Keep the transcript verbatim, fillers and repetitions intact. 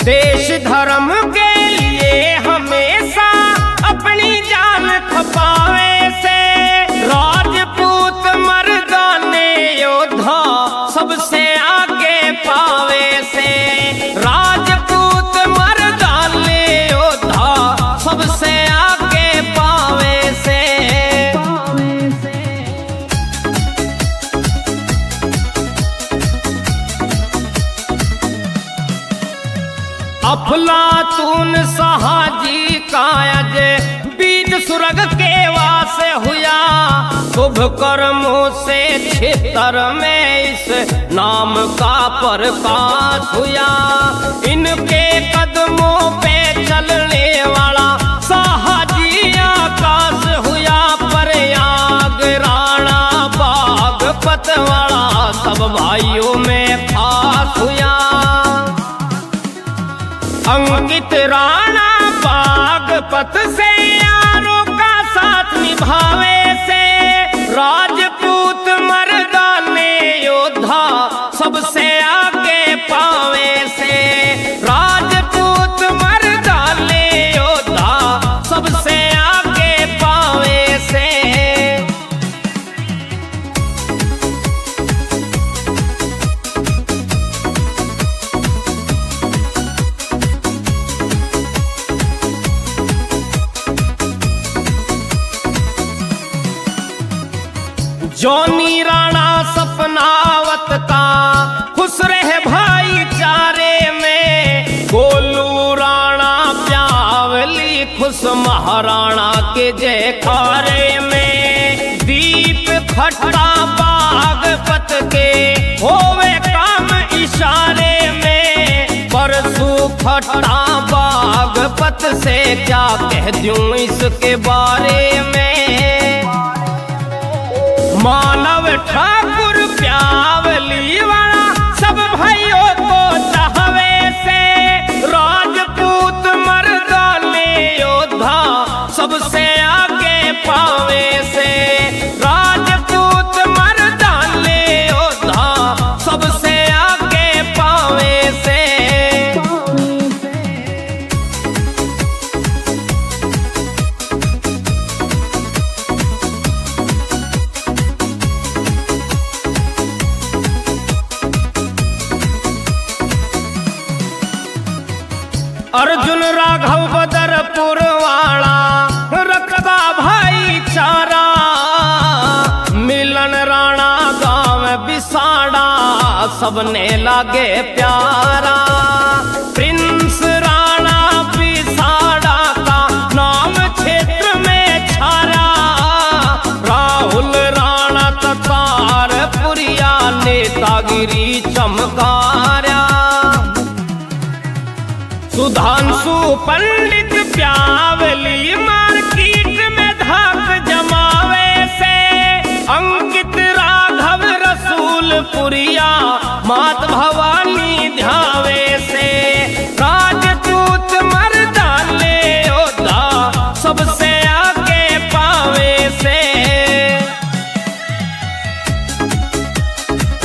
देश धर्म के लिए हमेशा अपनी जान खपावे से, राजपूत मर्दाने योद्धा सबसे आगे पावे से, राजपूत मर्दाने योद्धा सबसे आगे पावे से। अफलातून सहाजी कायज बीज सुरग के वासे हुआ, शुभ कर्मों से क्षेत्र में इस नाम का प्रकाश हुआ। इनके कदमों पे चलने वाला सहाजी आकाश हुआ, प्रयाग राणा बागपत वाला सब भाइयों में खास हुआ। अंकित राणा बागपत से यारों का साथ निभावे से, राजपूत मर्दाने योद्धा सबसे आगे पावे से, राजपूत मर्दाने योद्धा सबसे आगे पावे से। जॉनी राणा सपनावत का खुश रहे भाईचारे में, गोलू राणा प्यावली खुश महाराणा के जयकारे में, दीप खट्टा बागपत के होवे काम इशारे में, परसू खट्टा बागपत से क्या कह दूं इसके बारे में। मानव ठाकुर प्यावली वाला सब भाइयों को चाहवे से, राजपूत मर्दाने योद्धा सबसे आगे पावे से, राजपूत मर्दाने योद्धा सबसे आगे पावे से। अर्जुन राघव बदरपुर वाला रखता भाईचारा, मिलन राणा गांव बिसाड़ा सबने लागे प्यारा, प्रिंस राणा बिसाड़ा का नाम क्षेत्र में छारा, राहुल राणा ततारपुरिया नेतागिरी चमकारा, सुधांशु पंडित प्यावली मा